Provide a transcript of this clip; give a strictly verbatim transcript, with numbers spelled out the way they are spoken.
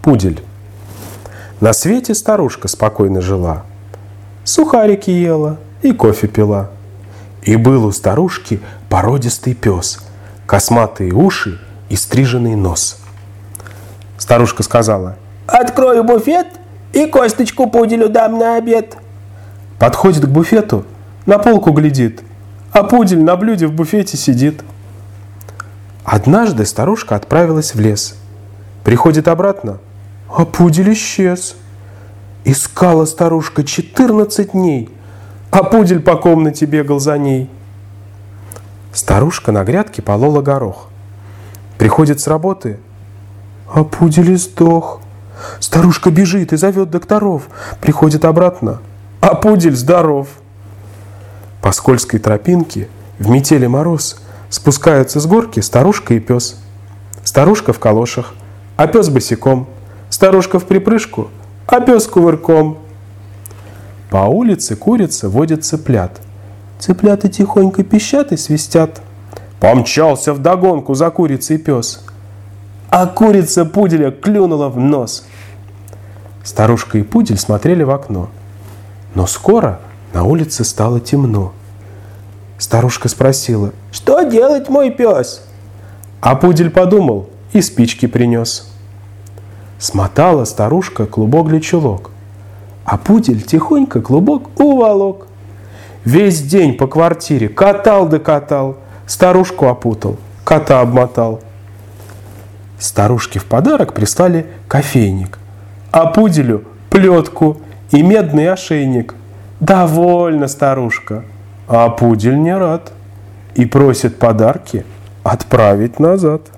Пудель. На свете старушка спокойно жила, сухарики ела и кофе пила. И был у старушки породистый пес, косматые уши и стриженный нос. Старушка сказала: «Открою буфет и косточку пуделю дам на обед». Подходит к буфету, на полку глядит, а пудель на блюде в буфете сидит. Однажды старушка отправилась в лес. Приходит обратно, а пудель исчез. Искала старушка четырнадцать дней, а пудель по комнате бегал за ней. Старушка на грядке полола горох. Приходит с работы, а пудель издох. Старушка бежит и зовет докторов. Приходит обратно, а пудель здоров. По скользкой тропинке в метели мороз спускаются с горки старушка и пес. Старушка в калошах, а пес босиком. Старушка в припрыжку, а пес кувырком. По улице курица водит цыплят. Цыплята тихонько пищат и свистят. Помчался вдогонку за курицей пес, а курица пуделя клюнула в нос. Старушка и пудель смотрели в окно. Но скоро на улице стало темно. Старушка спросила: «Что делать, мой пес?» А пудель подумал и спички принес. Смотала старушка клубок для чулок, а пудель тихонько клубок уволок. Весь день по квартире катал да катал, старушку опутал, кота обмотал. Старушке в подарок прислали кофейник, а пуделю плетку и медный ошейник. Довольна старушка, а пудель не рад и просит подарки отправить назад.